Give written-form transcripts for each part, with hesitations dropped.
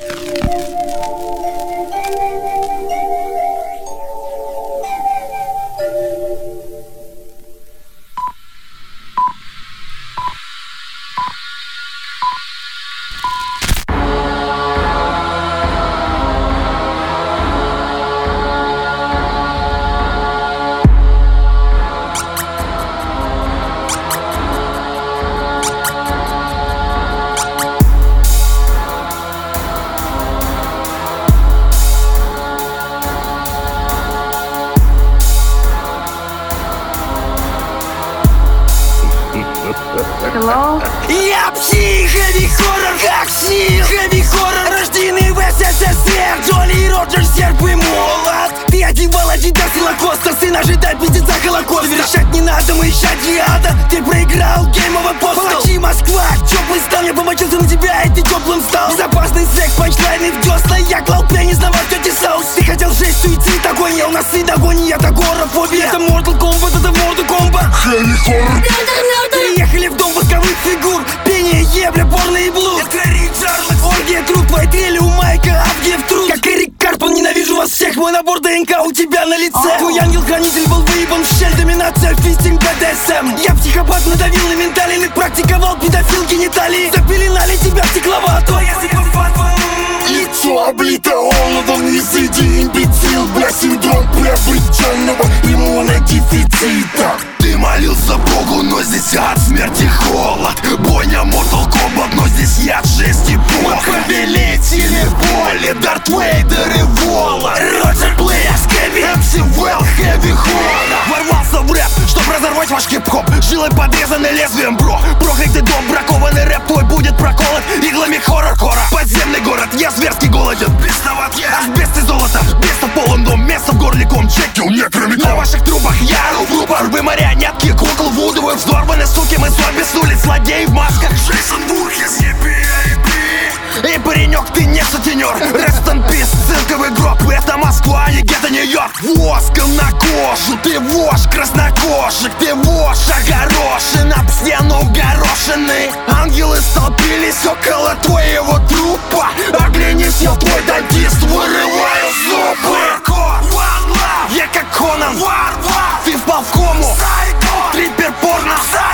Hello? Я псих, хэви-хоррор, как псих, хэви-хоррор, рожденный в СССР. Джоли и Роджер, серп и молот. Ты одевал Адидас и Лакоста, сын ожидает пиздеца Холокоста. Завершать не надо, мы ищать ада. Ты проиграл, Game of Apostle. Молчи, Москва, теплый стал. Я помочился на тебя, и ты теплым стал. Безопасный секс, панчлайны в десна. Я клал пенис на вас, тети соус. Ты хотел жесть, суицид, агония. У нас и агония, это горофобия. Это Mortal Kombat, это Mortal Kombat. Хэви-хоррор. Приехали в дом восковых фигур. Пение, ебля, порно и блуд. Это Рик Джарлет. Оргия, труп, твои трели у Майка, Авгиев труд. Как Эрик Карпман, ненавижу вас всех. Мой набор ДНК у тебя на лице. Твой ангел-хранитель был выебан в щель. Доминация, фистинг, БДСМ. Я психопат, надавил на менталины. Практиковал педофил, гениталии. Запеленали тебя в стекловату. Твоя психопатва. Лицо облито оловом, не сиди, имбецил. Бля, синдром приобретенного иммунодефицита. Ты молился Богу, но здесь от смерти холод. Бойня Mortal Kombat, но здесь яд, жесть и пот. Повелители боли, Дарт Вейдер и Волод. Роджер Плеер, Скэби, MC Well, Heavy Horror. Ворвался в рэп, чтоб разорвать ваш хип-хоп. Жилой подрезанный лезвием, бро. Проклятый дом, бракованный рэп твой будет проколот иглами хоррор-хора. Подземный город, я зверски голоден. Бесноват я, асбест и золото. Место полон дом, место в горле ком. Чеки у некроми. На ваших трубах я ру рупор. Вы марионетки, кукол вудовые. Взорваны, суки, мы зомби с улиц. Злодеи в масках. Джейсон Бургес, и паренек, ты не сутенер. Rest in peace, цирковый гроб. Это Москва, а не гетто Нью-Йорк. Воском на кожу, ты вошь краснокожих. Ты вошь огорошен, об стену горошины. Ангелы столпились около твоего трупа. Оглянись, я твой дантист, вырываю зубы. Я как Конан, ты впал в кому. Трипер порно,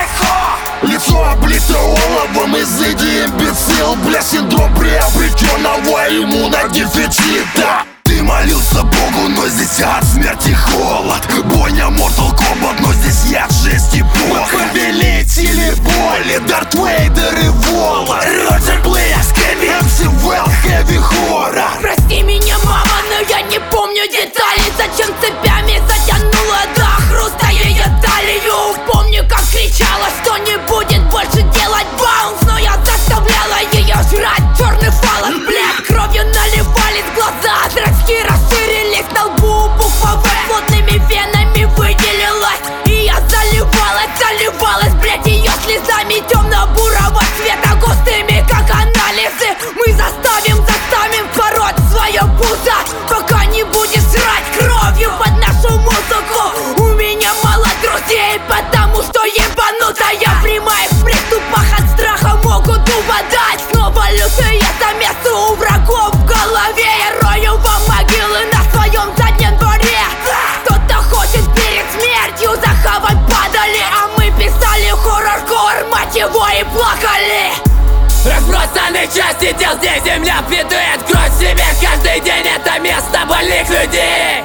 лицо облито оловом, изыди, имбецил. Бля, синдром приобретенного иммунодефицита. Ты молился Богу, но здесь от смерти холод. Бойня Mortal Kombat, но здесь яд, жесть и пот. Повелители боли, Дарт Вейдер и Волод. Роджер Плеер, Скэби, MC Well, Heavy Horror. Прости меня, мама, но я не помню детали. Зачем цепями затянула до хруста ее талию? Помню, как кричала, что не будет больше делать баунс. Но я заставляла ее жрать черный фалос. Блядь, кровью наливались глаза, зрачки расширились, на лбу буква В плотными венами выделилась. И я заливалась, блядь, ее слезами темно-бурого цвета, густыми, как анализы. Мы заставим пороть свое пузо, пока не будешь срать кровью под нашу музыку. У меня мало друзей, потому что ебанутая. Прямая в приступах от страха могут убодать. Снова лютые замесы у врагов в голове. Я рою вам могилы на своем заднем дворе. Кто-то хочет перед смертью захавать падали, а мы писали хоррор-кор, мать его, и плакали. Разбросанные части тел, здесь земля впитывает кровь в себе. Каждый день это место больных людей.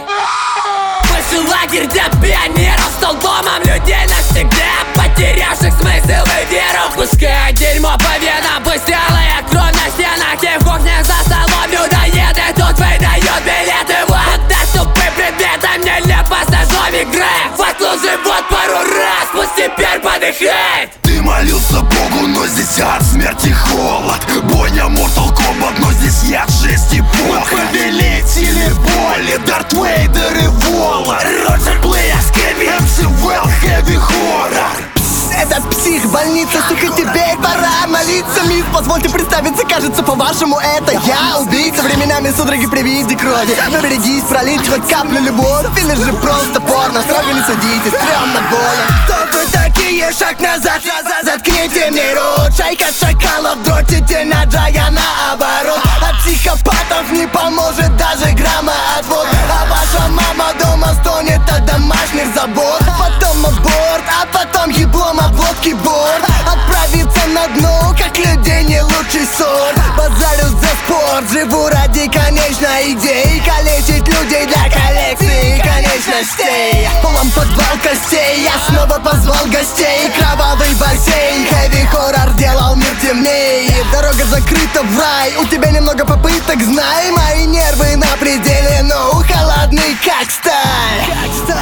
Бывший лагерь для пионеров стал домом людей навсегда, потерявших смысл и веру. Пускай дерьмо по венам, пусть алая кровь на стенах. И в кухнях за столом людоеды тут выдают билеты. Вот доступы предметом нелепо сожжем игры. Фатлу живот пару раз, пусть теперь подыхает. Ты молился Богу, но здесь от смерти холод. Бойня Mortal Kombat, но здесь яд, жесть и пот. Повелители боли, Дарт Вейдер и Волод. Роджер Плеер, Скэби, MC Well, Heavy Horror. Этот псих, больница, сука, теперь пора молиться. Мисс, позвольте представиться, кажется, по-вашему, это я, убийца. Временами судороги при виде крови. Но берегись пролить хоть каплю любовь. Или же просто порно, строго не судите, стрёмно больно. Кто вы такие? Делие шаг назад, заткните мне рот. Шайка шакалов дротите на Джая наоборот. От психопатов не поможет даже грамма отвод. А ваша мама дома стонет от домашних забот. Потом аборт, а потом еблом об лодке борт. Отправиться на дно, как людей не лучший сорт. Базарю за спорт, живу ради конечной идеи. Калечить людей для коллекции конечностей. Полом подвал костей, я снова позвал гостей. Кровавый бассейн, хэви-хоррор делал мир темней. Дорога закрыта в рай, у тебя немного попыток, знай. Мои нервы на пределе, но холодный как сталь.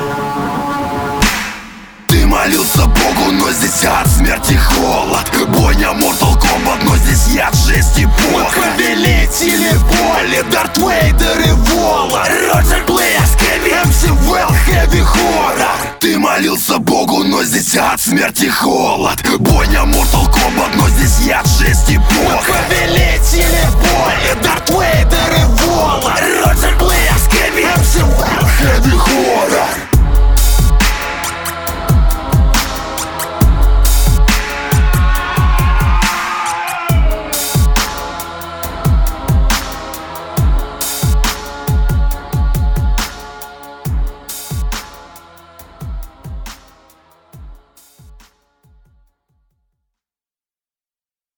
Ты молился Богу, но здесь ад, смерть и холод. Бойня Mortal Kombat, но здесь яд, жесть и пот. Повелители боли, Дарт Вейдер и Волан, Роджер Блэс, Кэви, МС Вэлл, хэви хоррор. Ты молился Богу, но здесь ад, смерть и холод. Бойня Mortal Kombat, но здесь яд, жесть и пот. Повелители боли,